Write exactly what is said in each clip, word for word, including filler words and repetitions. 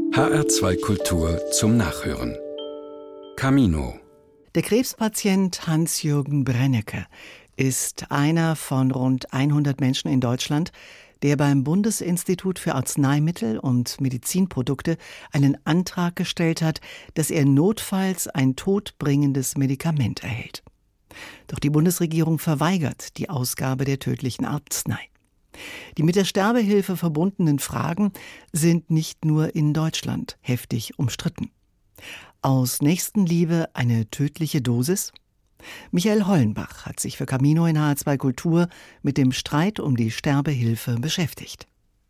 H R zwei Kultur zum Nachhören. Camino. Der Krebspatient Hans-Jürgen Brennecke ist einer von rund hundert Menschen in Deutschland, der beim Bundesinstitut für Arzneimittel und Medizinprodukte einen Antrag gestellt hat, dass er notfalls ein todbringendes Medikament erhält. Doch die Bundesregierung verweigert die Ausgabe der tödlichen Arznei. Die mit der Sterbehilfe verbundenen Fragen sind nicht nur in Deutschland heftig umstritten. Aus Nächstenliebe eine tödliche Dosis? Michael Hollenbach hat sich für Camino in H R zwei Kultur mit dem Streit um die Sterbehilfe beschäftigt.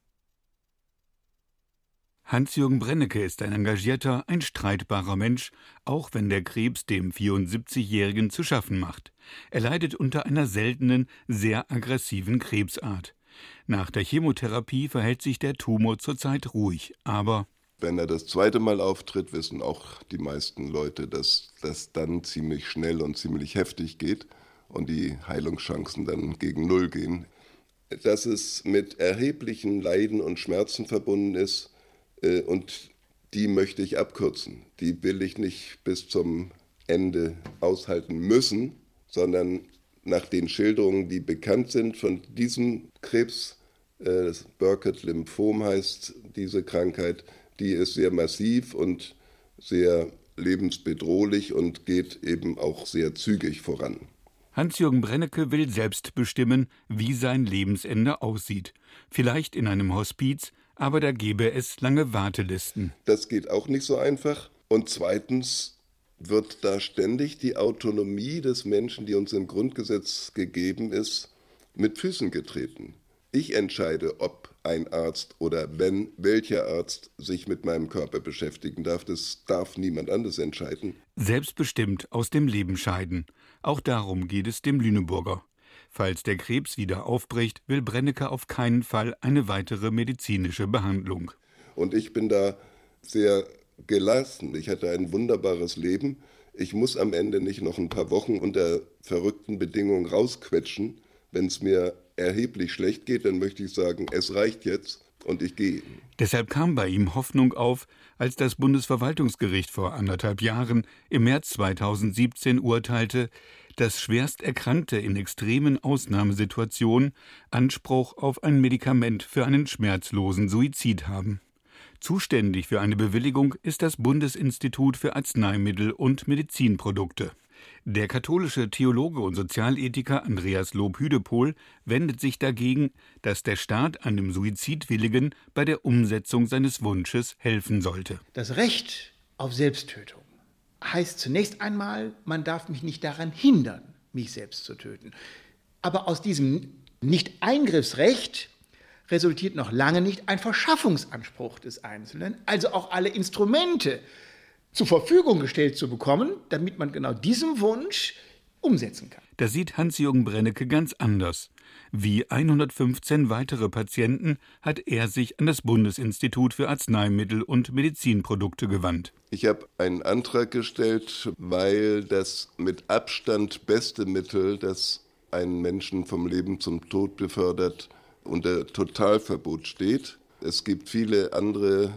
Hans-Jürgen Brennecke ist ein engagierter, ein streitbarer Mensch, auch wenn der Krebs dem vierundsiebzigjährigen zu schaffen macht. Er leidet unter einer seltenen, sehr aggressiven Krebsart. Nach der Chemotherapie verhält sich der Tumor zurzeit ruhig, aber wenn er das zweite Mal auftritt, wissen auch die meisten Leute, dass das dann ziemlich schnell und ziemlich heftig geht und die Heilungschancen dann gegen Null gehen. Dass es mit erheblichen Leiden und Schmerzen verbunden ist, äh, und die möchte ich abkürzen. Die will ich nicht bis zum Ende aushalten müssen, sondern nach den Schilderungen, die bekannt sind von diesem Krebs, äh, das Burkitt-Lymphom heißt diese Krankheit, die ist sehr massiv und sehr lebensbedrohlich und geht eben auch sehr zügig voran. Hans-Jürgen Brennecke will selbst bestimmen, wie sein Lebensende aussieht. Vielleicht in einem Hospiz, aber da gäbe es lange Wartelisten. Das geht auch nicht so einfach. Und zweitens wird da ständig die Autonomie des Menschen, die uns im Grundgesetz gegeben ist, mit Füßen getreten. Ich entscheide, ob ein Arzt oder wenn, welcher Arzt sich mit meinem Körper beschäftigen darf. Das darf niemand anderes entscheiden. Selbstbestimmt aus dem Leben scheiden. Auch darum geht es dem Lüneburger. Falls der Krebs wieder aufbricht, will Brennecke auf keinen Fall eine weitere medizinische Behandlung. Und ich bin da sehr gelassen. Ich hatte ein wunderbares Leben. Ich muss am Ende nicht noch ein paar Wochen unter verrückten Bedingungen rausquetschen. Wenn es mir erheblich schlecht geht, dann möchte ich sagen, es reicht jetzt und ich gehe. Deshalb kam bei ihm Hoffnung auf, als das Bundesverwaltungsgericht vor anderthalb Jahren im März zweitausendsiebzehn urteilte, dass Schwersterkrankte in extremen Ausnahmesituationen Anspruch auf ein Medikament für einen schmerzlosen Suizid haben. Zuständig für eine Bewilligung ist das Bundesinstitut für Arzneimittel und Medizinprodukte. Der katholische Theologe und Sozialethiker Andreas Lob-Hüdepohl wendet sich dagegen, dass der Staat einem Suizidwilligen bei der Umsetzung seines Wunsches helfen sollte. Das Recht auf Selbsttötung heißt zunächst einmal, man darf mich nicht daran hindern, mich selbst zu töten. Aber aus diesem Nicht-Eingriffsrecht resultiert noch lange nicht ein Verschaffungsanspruch des Einzelnen, also auch alle Instrumente zur Verfügung gestellt zu bekommen, damit man genau diesen Wunsch umsetzen kann. Das sieht Hans-Jürgen Brennecke ganz anders. Wie hundertfünfzehn weitere Patienten hat er sich an das Bundesinstitut für Arzneimittel und Medizinprodukte gewandt. Ich habe einen Antrag gestellt, weil das mit Abstand beste Mittel, das einen Menschen vom Leben zum Tod befördert, unter Totalverbot steht. Es gibt viele andere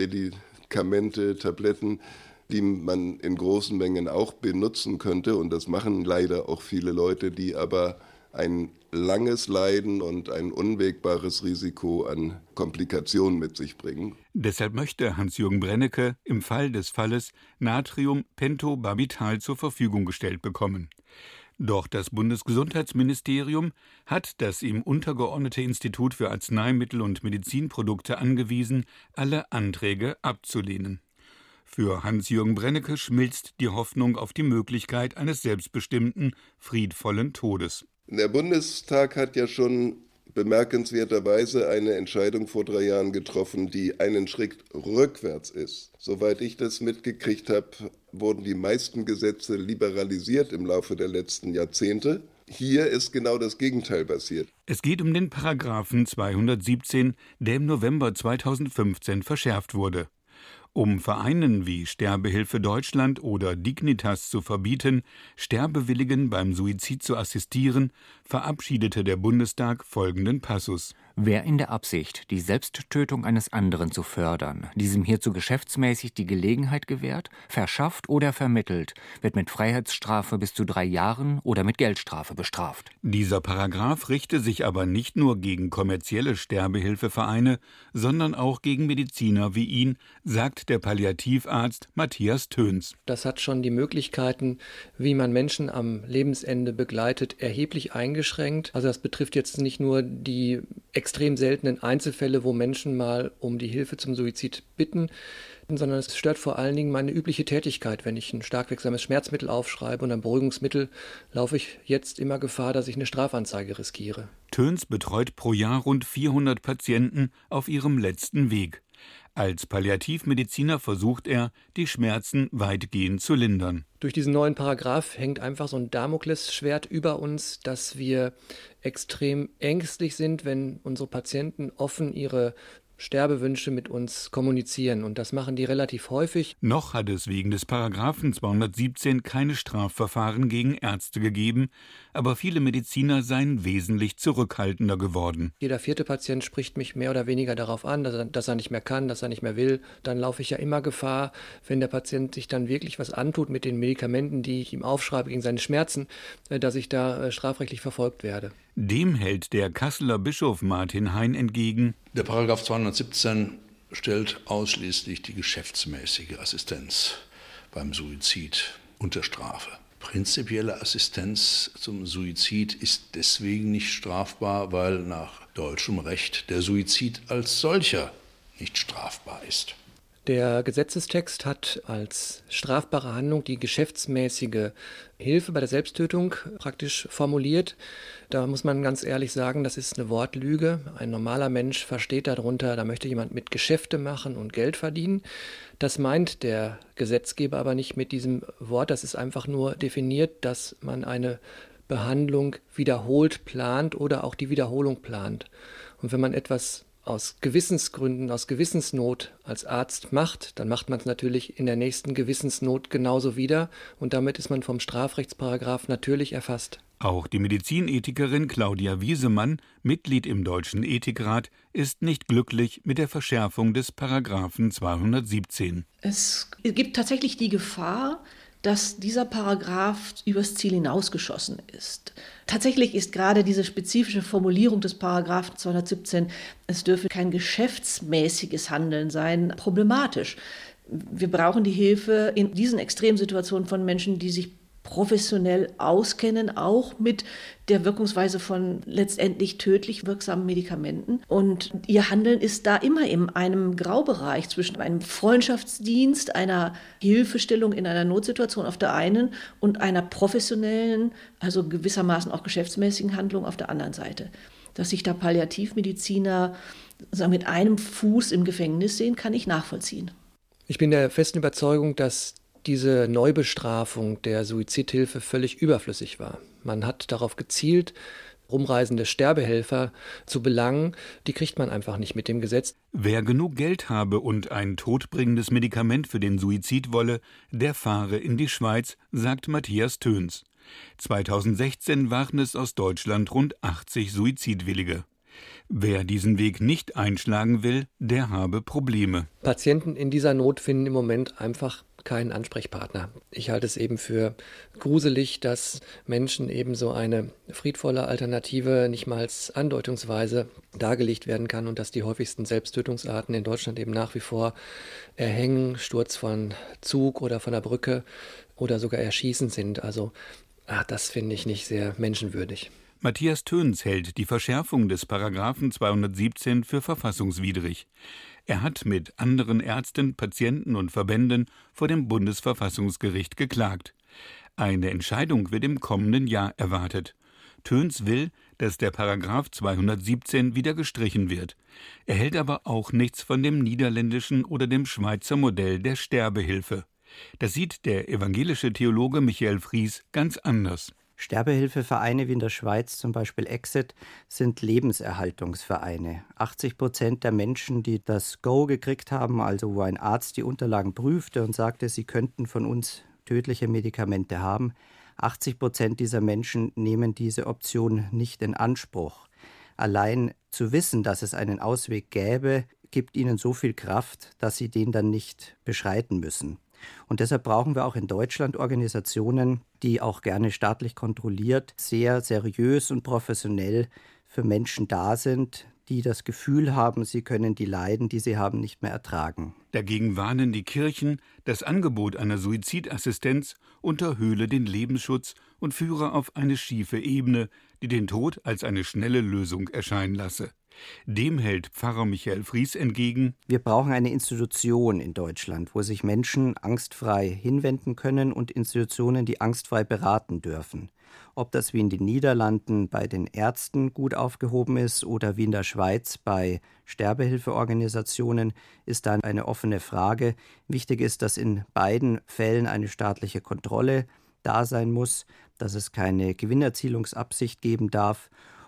Medikamente, Tabletten, die man in großen Mengen auch benutzen könnte. Und das machen leider auch viele Leute, die aber ein langes Leiden und ein unwägbares Risiko an Komplikationen mit sich bringen. Deshalb möchte Hans-Jürgen Brennecke im Fall des Falles Natriumpentobarbital zur Verfügung gestellt bekommen. Doch das Bundesgesundheitsministerium hat das ihm untergeordnete Institut für Arzneimittel und Medizinprodukte angewiesen, alle Anträge abzulehnen. Für Hans-Jürgen Brennecke schmilzt die Hoffnung auf die Möglichkeit eines selbstbestimmten, friedvollen Todes. Der Bundestag hat ja schon bemerkenswerterweise eine Entscheidung vor drei Jahren getroffen, die einen Schritt rückwärts ist. Soweit ich das mitgekriegt habe, wurden die meisten Gesetze liberalisiert im Laufe der letzten Jahrzehnte. Hier ist genau das Gegenteil passiert. Es geht um den Paragraphen zweihundertsiebzehn, der im November zweitausendfünfzehn verschärft wurde. Um Vereinen wie Sterbehilfe Deutschland oder Dignitas zu verbieten, Sterbewilligen beim Suizid zu assistieren, verabschiedete der Bundestag folgenden Passus. Wer in der Absicht, die Selbsttötung eines anderen zu fördern, diesem hierzu geschäftsmäßig die Gelegenheit gewährt, verschafft oder vermittelt, wird mit Freiheitsstrafe bis zu drei Jahren oder mit Geldstrafe bestraft. Dieser Paragraph richte sich aber nicht nur gegen kommerzielle Sterbehilfevereine, sondern auch gegen Mediziner wie ihn, sagt der Palliativarzt Matthias Töns. Das hat schon die Möglichkeiten, wie man Menschen am Lebensende begleitet, erheblich eingeschränkt. Also das betrifft jetzt nicht nur die extrem seltenen Einzelfälle, wo Menschen mal um die Hilfe zum Suizid bitten, sondern es stört vor allen Dingen meine übliche Tätigkeit. Wenn ich ein stark wirksames Schmerzmittel aufschreibe und ein Beruhigungsmittel, laufe ich jetzt immer Gefahr, dass ich eine Strafanzeige riskiere. Töns betreut pro Jahr rund vierhundert Patienten auf ihrem letzten Weg. Als Palliativmediziner versucht er, die Schmerzen weitgehend zu lindern. Durch diesen neuen Paragraph hängt einfach so ein Damoklesschwert über uns, dass wir extrem ängstlich sind, wenn unsere Patienten offen ihre Sterbewünsche mit uns kommunizieren. Und das machen die relativ häufig. Noch hat es wegen des Paragraphen zweihundertsiebzehn keine Strafverfahren gegen Ärzte gegeben, aber viele Mediziner seien wesentlich zurückhaltender geworden. Jeder vierte Patient spricht mich mehr oder weniger darauf an, dass er, dass er nicht mehr kann, dass er nicht mehr will. Dann laufe ich ja immer Gefahr, wenn der Patient sich dann wirklich was antut mit den Medikamenten, die ich ihm aufschreibe gegen seine Schmerzen, dass ich da strafrechtlich verfolgt werde. Dem hält der Kasseler Bischof Martin Hein entgegen: Der Paragraph zweihundertsiebzehn stellt ausschließlich die geschäftsmäßige Assistenz beim Suizid unter Strafe. Prinzipielle Assistenz zum Suizid ist deswegen nicht strafbar, weil nach deutschem Recht der Suizid als solcher nicht strafbar ist. Der Gesetzestext hat als strafbare Handlung die geschäftsmäßige Hilfe bei der Selbsttötung praktisch formuliert. Da muss man ganz ehrlich sagen, das ist eine Wortlüge. Ein normaler Mensch versteht darunter, da möchte jemand mit Geschäfte machen und Geld verdienen. Das meint der Gesetzgeber aber nicht mit diesem Wort. Das ist einfach nur definiert, dass man eine Behandlung wiederholt plant oder auch die Wiederholung plant. Und wenn man etwas aus Gewissensgründen, aus Gewissensnot als Arzt macht, dann macht man es natürlich in der nächsten Gewissensnot genauso wieder und damit ist man vom Strafrechtsparagraph natürlich erfasst. Auch die Medizinethikerin Claudia Wiesemann, Mitglied im Deutschen Ethikrat, ist nicht glücklich mit der Verschärfung des Paragraphen zweihundertsiebzehn. Es gibt tatsächlich die Gefahr, dass dieser Paragraph übers Ziel hinausgeschossen ist. Tatsächlich ist gerade diese spezifische Formulierung des Paragraphen zweihundertsiebzehn, es dürfe kein geschäftsmäßiges Handeln sein, problematisch. Wir brauchen die Hilfe in diesen Extremsituationen von Menschen, die sich professionell auskennen, auch mit der Wirkungsweise von letztendlich tödlich wirksamen Medikamenten. Und ihr Handeln ist da immer in einem Graubereich zwischen einem Freundschaftsdienst, einer Hilfestellung in einer Notsituation auf der einen und einer professionellen, also gewissermaßen auch geschäftsmäßigen Handlung auf der anderen Seite. Dass sich da Palliativmediziner sagen, mit einem Fuß im Gefängnis sehen, kann ich nachvollziehen. Ich bin der festen Überzeugung, dass diese Neubestrafung der Suizidhilfe völlig überflüssig war. Man hat darauf gezielt, rumreisende Sterbehelfer zu belangen. Die kriegt man einfach nicht mit dem Gesetz. Wer genug Geld habe und ein todbringendes Medikament für den Suizid wolle, der fahre in die Schweiz, sagt Matthias Töns. zweitausendsechzehn waren es aus Deutschland rund achtzig Suizidwillige. Wer diesen Weg nicht einschlagen will, der habe Probleme. Patienten in dieser Not finden im Moment einfach keinen Ansprechpartner. Ich halte es eben für gruselig, dass Menschen eben so eine friedvolle Alternative nicht mal andeutungsweise dargelegt werden kann und dass die häufigsten Selbsttötungsarten in Deutschland eben nach wie vor Erhängen, Sturz von Zug oder von der Brücke oder sogar Erschießen sind. Also ach, das finde ich nicht sehr menschenwürdig. Matthias Töns hält die Verschärfung des Paragraphen zweihundertsiebzehn für verfassungswidrig. Er hat mit anderen Ärzten, Patienten und Verbänden vor dem Bundesverfassungsgericht geklagt. Eine Entscheidung wird im kommenden Jahr erwartet. Töns will, dass der Paragraph zweihundertsiebzehn wieder gestrichen wird. Er hält aber auch nichts von dem niederländischen oder dem Schweizer Modell der Sterbehilfe. Das sieht der evangelische Theologe Michael Fries ganz anders. Sterbehilfevereine wie in der Schweiz, zum Beispiel Exit, sind Lebenserhaltungsvereine. achtzig Prozent der Menschen, die das Go gekriegt haben, also wo ein Arzt die Unterlagen prüfte und sagte, sie könnten von uns tödliche Medikamente haben, achtzig Prozent dieser Menschen nehmen diese Option nicht in Anspruch. Allein zu wissen, dass es einen Ausweg gäbe, gibt ihnen so viel Kraft, dass sie den dann nicht beschreiten müssen. Und deshalb brauchen wir auch in Deutschland Organisationen, die auch gerne staatlich kontrolliert, sehr seriös und professionell für Menschen da sind, die das Gefühl haben, sie können die Leiden, die sie haben, nicht mehr ertragen. Dagegen warnen die Kirchen, das Angebot einer Suizidassistenz unterhöhle den Lebensschutz und führe auf eine schiefe Ebene, die den Tod als eine schnelle Lösung erscheinen lasse. Dem hält Pfarrer Michael Fries entgegen: Wir brauchen eine Institution in Deutschland, wo sich Menschen angstfrei hinwenden können und Institutionen, die angstfrei beraten dürfen. Ob das wie in den Niederlanden bei den Ärzten gut aufgehoben ist oder wie in der Schweiz bei Sterbehilfeorganisationen, ist dann eine offene Frage. Wichtig ist, dass in beiden Fällen eine staatliche Kontrolle da sein muss, dass es keine Gewinnerzielungsabsicht geben darf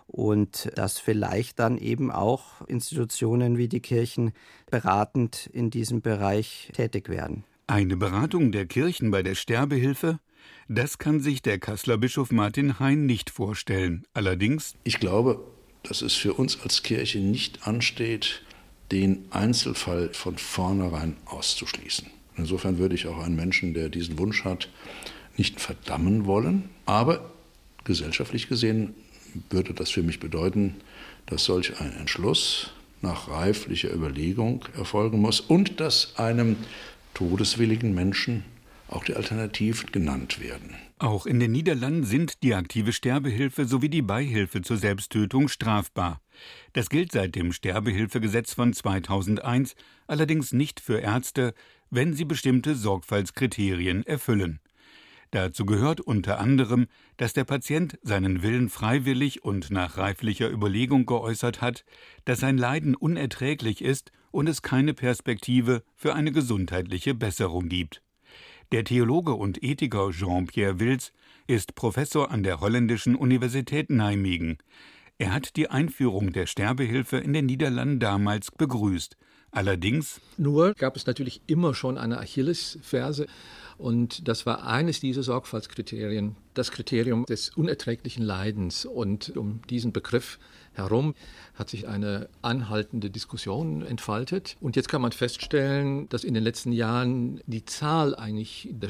und dass vielleicht dann eben auch Institutionen wie die Kirchen beratend in diesem Bereich tätig werden. Eine Beratung der Kirchen bei der Sterbehilfe? Das kann sich der Kasseler Bischof Martin Hein nicht vorstellen. Allerdings: Ich glaube, dass es für uns als Kirche nicht ansteht, den Einzelfall von vornherein auszuschließen. Insofern würde ich auch einen Menschen, der diesen Wunsch hat, nicht verdammen wollen. Aber gesellschaftlich gesehen würde das für mich bedeuten, dass solch ein Entschluss nach reiflicher Überlegung erfolgen muss und dass einem todeswilligen Menschen auch die Alternativen genannt werden. Auch in den Niederlanden sind die aktive Sterbehilfe sowie die Beihilfe zur Selbsttötung strafbar. Das gilt seit dem Sterbehilfegesetz von zweitausendeins, allerdings nicht für Ärzte, wenn sie bestimmte Sorgfaltskriterien erfüllen. Dazu gehört unter anderem, dass der Patient seinen Willen freiwillig und nach reiflicher Überlegung geäußert hat, dass sein Leiden unerträglich ist und es keine Perspektive für eine gesundheitliche Besserung gibt. Der Theologe und Ethiker Jean-Pierre Wills ist Professor an der Holländischen Universität Nijmegen. Er hat die Einführung der Sterbehilfe in den Niederlanden damals begrüßt. Allerdings Nur gab es natürlich immer schon eine Achillesferse. Und das war eines dieser Sorgfaltskriterien, das Kriterium des unerträglichen Leidens. Und um diesen Begriff herum hat sich eine anhaltende Diskussion entfaltet. Und jetzt kann man feststellen, dass in den letzten Jahren die Zahl eigentlich der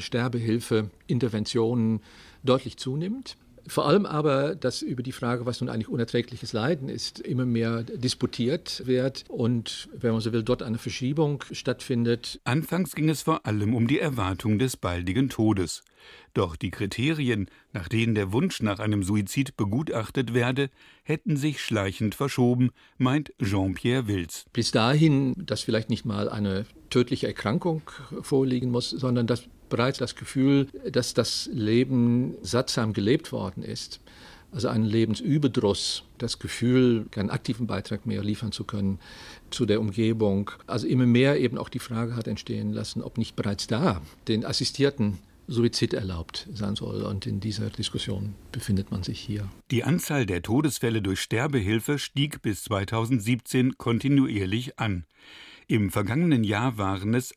Sterbehilfeinterventionen deutlich zunimmt. Vor allem aber, dass über die Frage, was nun eigentlich unerträgliches Leiden ist, immer mehr disputiert wird und, wenn man so will, dort eine Verschiebung stattfindet. Anfangs ging es vor allem um die Erwartung des baldigen Todes. Doch die Kriterien, nach denen der Wunsch nach einem Suizid begutachtet werde, hätten sich schleichend verschoben, meint Jean-Pierre Wills. Bis dahin, dass vielleicht nicht mal eine tödliche Erkrankung vorliegen muss, sondern dass bereits das Gefühl, dass das Leben sattsam gelebt worden ist, also ein Lebensüberdruss, das Gefühl, keinen aktiven Beitrag mehr liefern zu können zu der Umgebung, also immer mehr eben auch die Frage hat entstehen lassen, ob nicht bereits da den assistierten Suizid erlaubt sein soll. Und in dieser Diskussion befindet man sich hier. Die Anzahl der Todesfälle durch Sterbehilfe stieg bis zweitausendsiebzehn kontinuierlich an. Im vergangenen Jahr waren es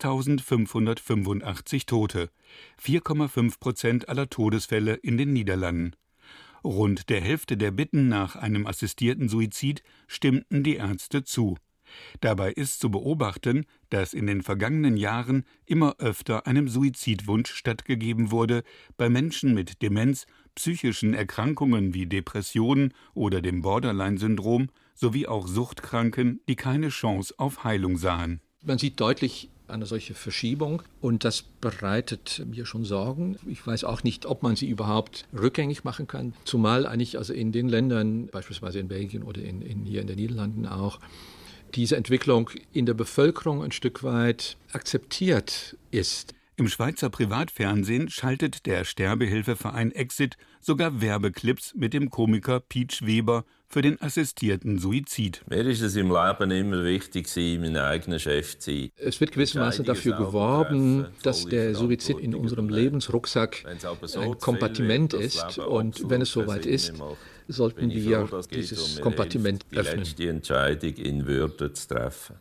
sechstausendfünfhundertfünfundachtzig Tote, vier Komma fünf Prozent aller Todesfälle in den Niederlanden. Rund der Hälfte der Bitten nach einem assistierten Suizid stimmten die Ärzte zu. Dabei ist zu beobachten, dass in den vergangenen Jahren immer öfter einem Suizidwunsch stattgegeben wurde, bei Menschen mit Demenz, psychischen Erkrankungen wie Depressionen oder dem Borderline-Syndrom sowie auch Suchtkranken, die keine Chance auf Heilung sahen. Man sieht deutlich eine solche Verschiebung und das bereitet mir schon Sorgen. Ich weiß auch nicht, ob man sie überhaupt rückgängig machen kann, zumal eigentlich also in den Ländern, beispielsweise in Belgien oder in, in hier in den Niederlanden auch, diese Entwicklung in der Bevölkerung ein Stück weit akzeptiert ist. Im Schweizer Privatfernsehen schaltet der Sterbehilfeverein Exit sogar Werbeclips mit dem Komiker Pietsch Weber für den assistierten Suizid. Mir ist es im Leben immer wichtig, mein eigener Chef zu sein. Es wird gewissermaßen dafür geworben, dass der Suizid in unserem Lebensrucksack ein Kompartiment ist. Und wenn es soweit ist, sollten wir dieses Kompartiment öffnen. Die letzte Entscheidung in Würde zu treffen.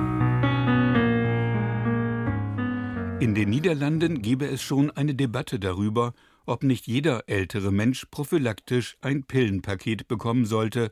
In den Niederlanden gebe es schon eine Debatte darüber, ob nicht jeder ältere Mensch prophylaktisch ein Pillenpaket bekommen sollte,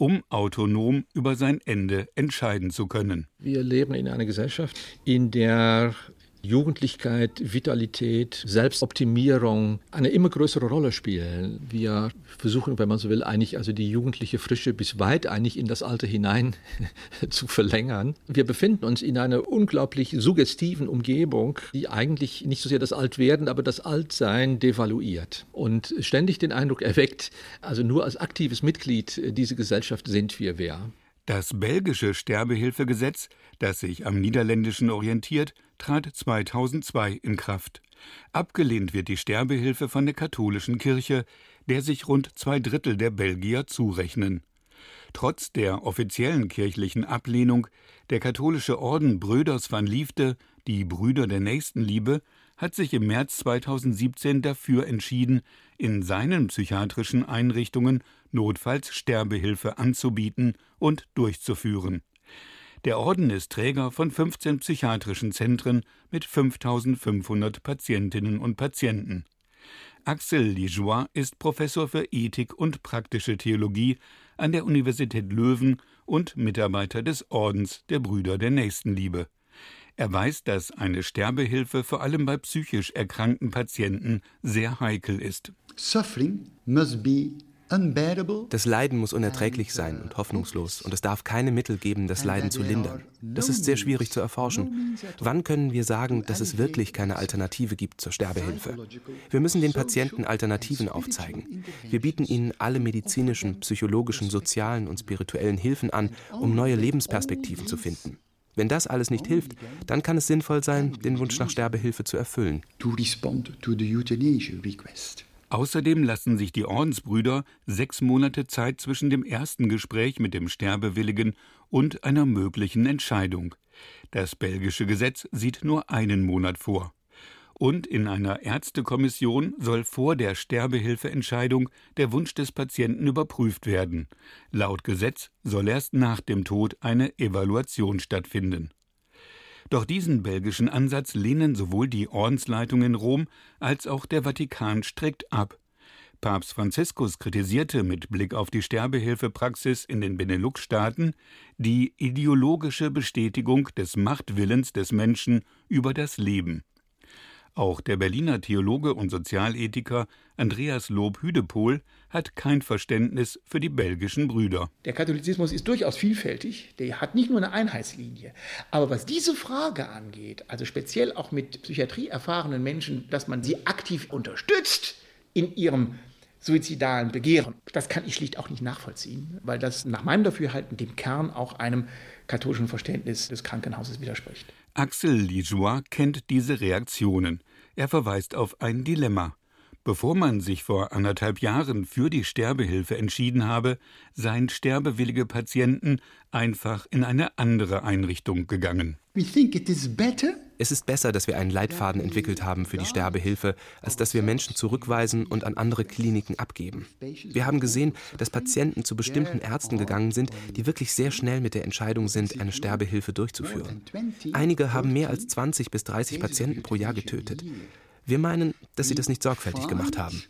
um autonom über sein Ende entscheiden zu können. Wir leben in einer Gesellschaft, in der Jugendlichkeit, Vitalität, Selbstoptimierung eine immer größere Rolle spielen. Wir versuchen, wenn man so will, eigentlich also die jugendliche Frische bis weit eigentlich in das Alter hinein zu verlängern. Wir befinden uns in einer unglaublich suggestiven Umgebung, die eigentlich nicht so sehr das Altwerden, aber das Altsein devaluiert und ständig den Eindruck erweckt, also nur als aktives Mitglied dieser Gesellschaft sind wir wer. Das belgische Sterbehilfegesetz, das sich am niederländischen orientiert, trat zweitausendzwei in Kraft. Abgelehnt wird die Sterbehilfe von der katholischen Kirche, der sich rund zwei Drittel der Belgier zurechnen. Trotz der offiziellen kirchlichen Ablehnung, der katholische Orden Bröders van Liefde, die Brüder der Nächstenliebe, hat sich im März zweitausendsiebzehn dafür entschieden, in seinen psychiatrischen Einrichtungen notfalls Sterbehilfe anzubieten und durchzuführen. Der Orden ist Träger von fünfzehn psychiatrischen Zentren mit fünftausendfünfhundert Patientinnen und Patienten. Axel Lijoie ist Professor für Ethik und praktische Theologie an der Universität Löwen und Mitarbeiter des Ordens der Brüder der Nächstenliebe. Er weiß, dass eine Sterbehilfe vor allem bei psychisch erkrankten Patienten sehr heikel ist. Suffering must be unbearable. Das Leiden muss unerträglich sein und hoffnungslos, und es darf keine Mittel geben, das Leiden zu lindern. Das ist sehr schwierig zu erforschen. Wann können wir sagen, dass es wirklich keine Alternative gibt zur Sterbehilfe? Wir müssen den Patienten Alternativen aufzeigen. Wir bieten ihnen alle medizinischen, psychologischen, sozialen und spirituellen Hilfen an, um neue Lebensperspektiven zu finden. Wenn das alles nicht hilft, dann kann es sinnvoll sein, den Wunsch nach Sterbehilfe zu erfüllen. Außerdem lassen sich die Ordensbrüder sechs Monate Zeit zwischen dem ersten Gespräch mit dem Sterbewilligen und einer möglichen Entscheidung. Das belgische Gesetz sieht nur einen Monat vor. Und in einer Ärztekommission soll vor der Sterbehilfeentscheidung der Wunsch des Patienten überprüft werden. Laut Gesetz soll erst nach dem Tod eine Evaluation stattfinden. Doch diesen belgischen Ansatz lehnen sowohl die Ordensleitung in Rom als auch der Vatikan strikt ab. Papst Franziskus kritisierte mit Blick auf die Sterbehilfepraxis in den Benelux-Staaten die ideologische Bestätigung des Machtwillens des Menschen über das Leben. Auch der Berliner Theologe und Sozialethiker Andreas Lob-Hüdepohl hat kein Verständnis für die belgischen Brüder. Der Katholizismus ist durchaus vielfältig, der hat nicht nur eine Einheitslinie. Aber was diese Frage angeht, also speziell auch mit Psychiatrie erfahrenen Menschen, dass man sie aktiv unterstützt in ihrem suizidalen Begehren, das kann ich schlicht auch nicht nachvollziehen, weil das nach meinem Dafürhalten dem Kern auch einem katholischen Verständnis des Krankenhauses widerspricht. Axel Lijoie kennt diese Reaktionen. Er verweist auf ein Dilemma. Bevor man sich vor anderthalb Jahren für die Sterbehilfe entschieden habe, seien sterbewillige Patienten einfach in eine andere Einrichtung gegangen. We think it is better. Es ist besser, dass wir einen Leitfaden entwickelt haben für die Sterbehilfe, als dass wir Menschen zurückweisen und an andere Kliniken abgeben. Wir haben gesehen, dass Patienten zu bestimmten Ärzten gegangen sind, die wirklich sehr schnell mit der Entscheidung sind, eine Sterbehilfe durchzuführen. Einige haben mehr als zwanzig bis dreißig Patienten pro Jahr getötet. Wir meinen, dass sie das nicht sorgfältig gemacht haben.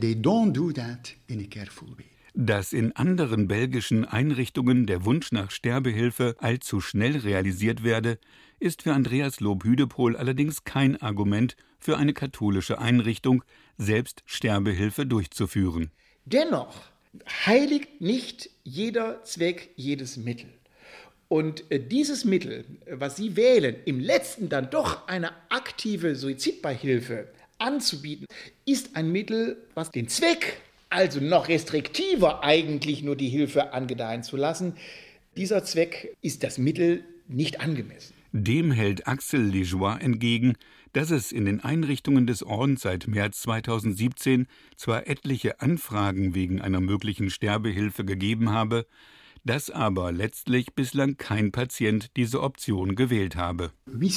Dass in anderen belgischen Einrichtungen der Wunsch nach Sterbehilfe allzu schnell realisiert werde, ist für Andreas Lob-Hüdepohl allerdings kein Argument für eine katholische Einrichtung, selbst Sterbehilfe durchzuführen. Dennoch heiligt nicht jeder Zweck jedes Mittel. Und dieses Mittel, was Sie wählen, im letzten dann doch eine aktive Suizidbeihilfe anzubieten, ist ein Mittel, was den Zweck, also noch restriktiver eigentlich nur die Hilfe angedeihen zu lassen, dieser Zweck ist das Mittel nicht angemessen. Dem hält Axel Lijoie entgegen, dass es in den Einrichtungen des Ordens seit März zweitausendsiebzehn zwar etliche Anfragen wegen einer möglichen Sterbehilfe gegeben habe, dass aber letztlich bislang kein Patient diese Option gewählt habe. Wir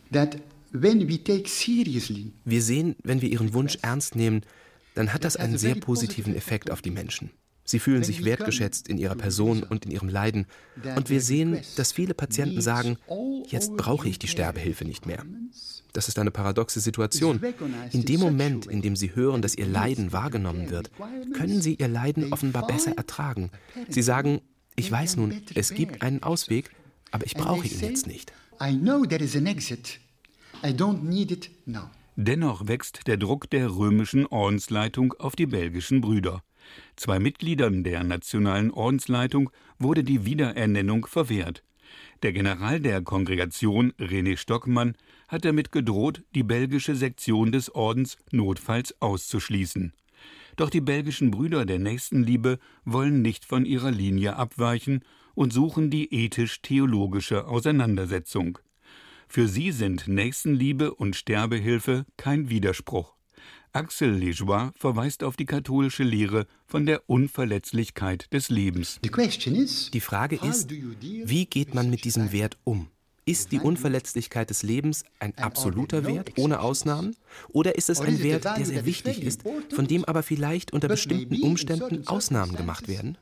sehen, wenn wir ihren Wunsch ernst nehmen, dann hat das einen sehr positiven Effekt auf die Menschen. Sie fühlen sich wertgeschätzt in ihrer Person und in ihrem Leiden. Und wir sehen, dass viele Patienten sagen, jetzt brauche ich die Sterbehilfe nicht mehr. Das ist eine paradoxe Situation. In dem Moment, in dem sie hören, dass ihr Leiden wahrgenommen wird, können sie ihr Leiden offenbar besser ertragen. Sie sagen, Ich weiß nun, es gibt einen Ausweg, aber ich brauche ihn jetzt nicht. I know there is an exit. I don't need it now. Dennoch wächst der Druck der römischen Ordensleitung auf die belgischen Brüder. Zwei Mitgliedern der nationalen Ordensleitung wurde die Wiederernennung verwehrt. Der General der Kongregation, René Stockmann, hat damit gedroht, die belgische Sektion des Ordens notfalls auszuschließen. Doch die belgischen Brüder der Nächstenliebe wollen nicht von ihrer Linie abweichen und suchen die ethisch-theologische Auseinandersetzung. Für sie sind Nächstenliebe und Sterbehilfe kein Widerspruch. Axel Lejoie verweist auf die katholische Lehre von der Unverletzlichkeit des Lebens. Die Frage ist, wie geht man mit diesem Wert um? Ist die Unverletzlichkeit des Lebens ein absoluter Wert ohne Ausnahmen? Oder ist es ein Wert, der sehr wichtig ist, von dem aber vielleicht unter bestimmten Umständen Ausnahmen gemacht werden?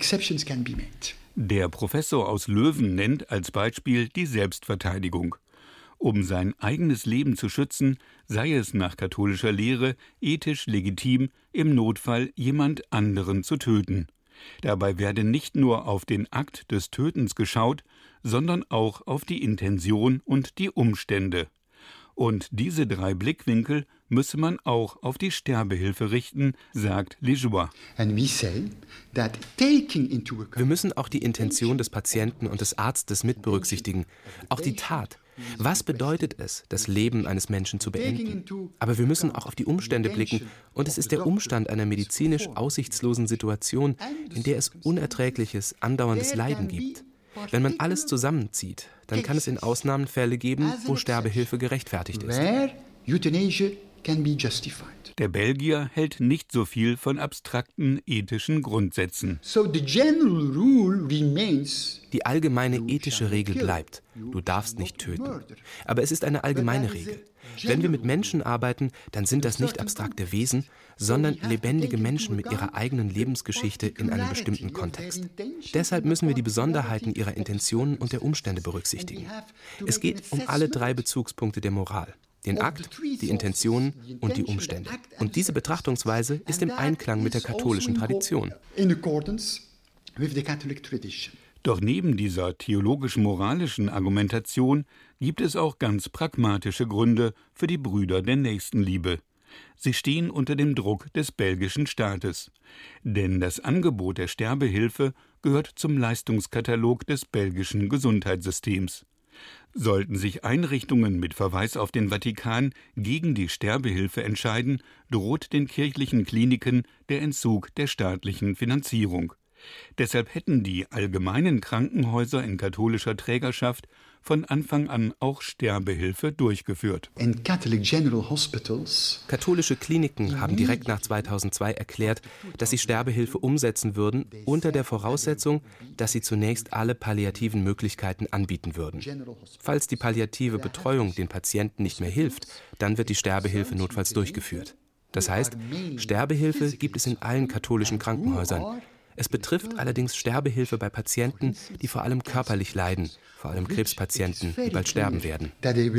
Der Professor aus Löwen nennt als Beispiel die Selbstverteidigung. Um sein eigenes Leben zu schützen, sei es nach katholischer Lehre ethisch legitim, im Notfall jemand anderen zu töten. Dabei werde nicht nur auf den Akt des Tötens geschaut, sondern auch auf die Intention und die Umstände. Und diese drei Blickwinkel müsse man auch auf die Sterbehilfe richten, sagt Lejoie. Wir müssen auch die Intention des Patienten und des Arztes mit berücksichtigen, auch die Tat. Was bedeutet es, das Leben eines Menschen zu beenden? Aber wir müssen auch auf die Umstände blicken, und es ist der Umstand einer medizinisch aussichtslosen Situation, in der es unerträgliches, andauerndes Leiden gibt. Wenn man alles zusammenzieht, dann kann es in Ausnahmefälle geben, wo Sterbehilfe gerechtfertigt ist. Der Belgier hält nicht so viel von abstrakten ethischen Grundsätzen. Die allgemeine ethische Regel bleibt: Du darfst nicht töten. Aber es ist eine allgemeine Regel. Wenn wir mit Menschen arbeiten, dann sind das nicht abstrakte Wesen, sondern lebendige Menschen mit ihrer eigenen Lebensgeschichte in einem bestimmten Kontext. Deshalb müssen wir die Besonderheiten ihrer Intentionen und der Umstände berücksichtigen. Es geht um alle drei Bezugspunkte der Moral: den Akt, die Intentionen und die Umstände. Und diese Betrachtungsweise ist im Einklang mit der katholischen Tradition. Doch neben dieser theologisch-moralischen Argumentation gibt es auch ganz pragmatische Gründe für die Brüder der Nächstenliebe. Sie stehen unter dem Druck des belgischen Staates. Denn das Angebot der Sterbehilfe gehört zum Leistungskatalog des belgischen Gesundheitssystems. Sollten sich Einrichtungen mit Verweis auf den Vatikan gegen die Sterbehilfe entscheiden, droht den kirchlichen Kliniken der Entzug der staatlichen Finanzierung. Deshalb hätten die allgemeinen Krankenhäuser in katholischer Trägerschaft von Anfang an auch Sterbehilfe durchgeführt. Katholische Kliniken haben direkt nach zweitausendzwei erklärt, dass sie Sterbehilfe umsetzen würden, unter der Voraussetzung, dass sie zunächst alle palliativen Möglichkeiten anbieten würden. Falls die palliative Betreuung den Patienten nicht mehr hilft, dann wird die Sterbehilfe notfalls durchgeführt. Das heißt, Sterbehilfe gibt es in allen katholischen Krankenhäusern. Es betrifft allerdings Sterbehilfe bei Patienten, die vor allem körperlich leiden, vor allem Krebspatienten, die bald sterben werden.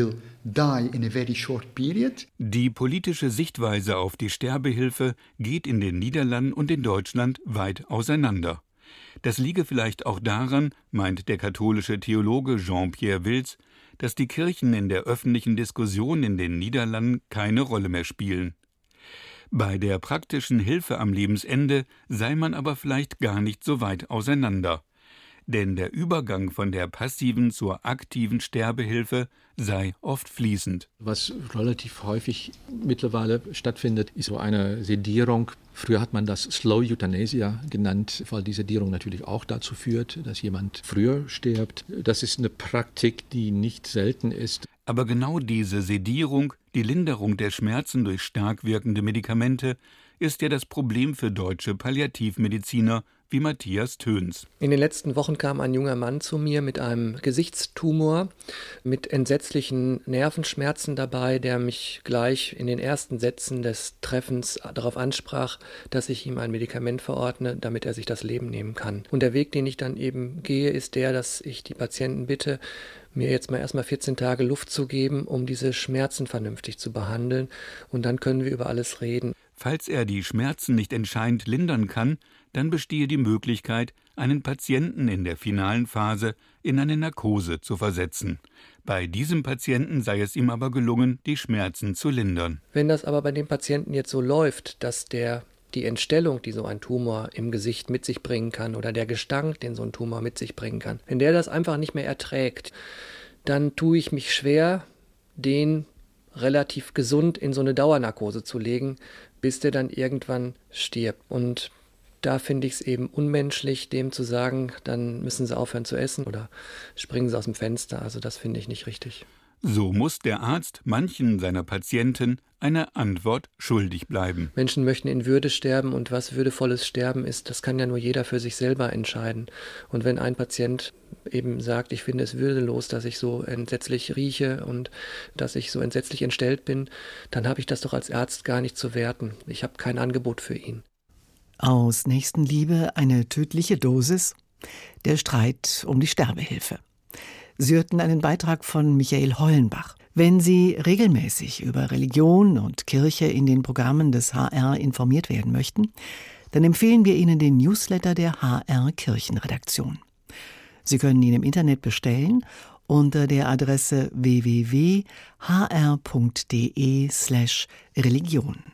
Die politische Sichtweise auf die Sterbehilfe geht in den Niederlanden und in Deutschland weit auseinander. Das liege vielleicht auch daran, meint der katholische Theologe Jean-Pierre Wills, dass die Kirchen in der öffentlichen Diskussion in den Niederlanden keine Rolle mehr spielen. Bei der praktischen Hilfe am Lebensende sei man aber vielleicht gar nicht so weit auseinander. Denn der Übergang von der passiven zur aktiven Sterbehilfe sei oft fließend. Was relativ häufig mittlerweile stattfindet, ist so eine Sedierung. Früher hat man das Slow Euthanasia genannt, weil die Sedierung natürlich auch dazu führt, dass jemand früher stirbt. Das ist eine Praktik, die nicht selten ist. Aber genau diese Sedierung, die Linderung der Schmerzen durch stark wirkende Medikamente, ist ja das Problem für deutsche Palliativmediziner wie Matthias Töns. In den letzten Wochen kam ein junger Mann zu mir mit einem Gesichtstumor, mit entsetzlichen Nervenschmerzen dabei, der mich gleich in den ersten Sätzen des Treffens darauf ansprach, dass ich ihm ein Medikament verordne, damit er sich das Leben nehmen kann. Und der Weg, den ich dann eben gehe, ist der, dass ich die Patienten bitte, mir jetzt mal erstmal vierzehn Tage Luft zu geben, um diese Schmerzen vernünftig zu behandeln. Und dann können wir über alles reden. Falls er die Schmerzen nicht entscheidend lindern kann, dann bestehe die Möglichkeit, einen Patienten in der finalen Phase in eine Narkose zu versetzen. Bei diesem Patienten sei es ihm aber gelungen, die Schmerzen zu lindern. Wenn das aber bei dem Patienten jetzt so läuft, dass der die Entstellung, die so ein Tumor im Gesicht mit sich bringen kann, oder der Gestank, den so ein Tumor mit sich bringen kann, wenn der das einfach nicht mehr erträgt, dann tue ich mich schwer, den relativ gesund in so eine Dauernarkose zu legen, bis der dann irgendwann stirbt. Und da finde ich es eben unmenschlich, dem zu sagen, dann müssen sie aufhören zu essen oder springen sie aus dem Fenster. Also das finde ich nicht richtig. So muss der Arzt manchen seiner Patienten eine Antwort schuldig bleiben. Menschen möchten in Würde sterben, und was würdevolles Sterben ist, das kann ja nur jeder für sich selber entscheiden. Und wenn ein Patient eben sagt, ich finde es würdelos, dass ich so entsetzlich rieche und dass ich so entsetzlich entstellt bin, dann habe ich das doch als Arzt gar nicht zu werten. Ich habe kein Angebot für ihn. Aus Nächstenliebe eine tödliche Dosis? Der Streit um die Sterbehilfe. Sie hörten einen Beitrag von Michael Hollenbach. Wenn Sie regelmäßig über Religion und Kirche in den Programmen des H R informiert werden möchten, dann empfehlen wir Ihnen den Newsletter der H R Kirchenredaktion. Sie können ihn im Internet bestellen unter der Adresse w w w punkt h r punkt d e slash religion.